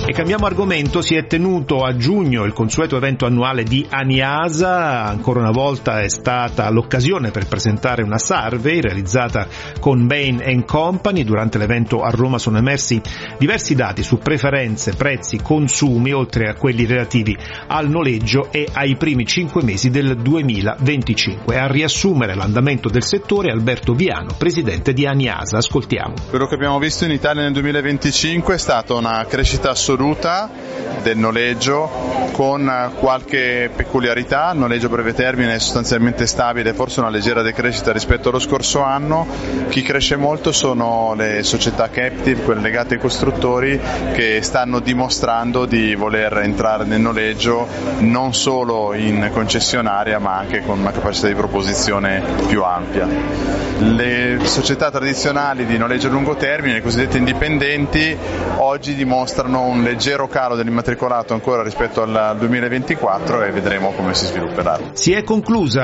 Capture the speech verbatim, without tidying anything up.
E cambiamo argomento, si è tenuto a giugno il consueto evento annuale di ANIASA, ancora una volta è stata l'occasione per presentare una survey realizzata con Bain and Company. Durante l'evento a Roma sono emersi diversi dati su preferenze, prezzi, consumi, oltre a quelli relativi al noleggio e ai primi cinque mesi del duemilaventicinque. A riassumere l'andamento del settore Alberto Viano, presidente di ANIASA. Ascoltiamo. Quello che abbiamo visto in Italia nel duemilaventicinque è stata una crescita assoluta del noleggio con qualche peculiarità. Il noleggio a breve termine è sostanzialmente stabile, forse una leggera decrescita rispetto allo scorso anno. Chi cresce molto sono le società captive, quelle legate ai costruttori, che stanno dimostrando di voler entrare nel noleggio non solo in concessionaria ma anche con una capacità di proposizione più ampia. Le società tradizionali di noleggio a lungo termine, le cosiddette indipendenti, oggi dimostrano un leggero calo dell'immatricolato ancora rispetto al duemilaventiquattro e vedremo come si svilupperà. Si è conclusa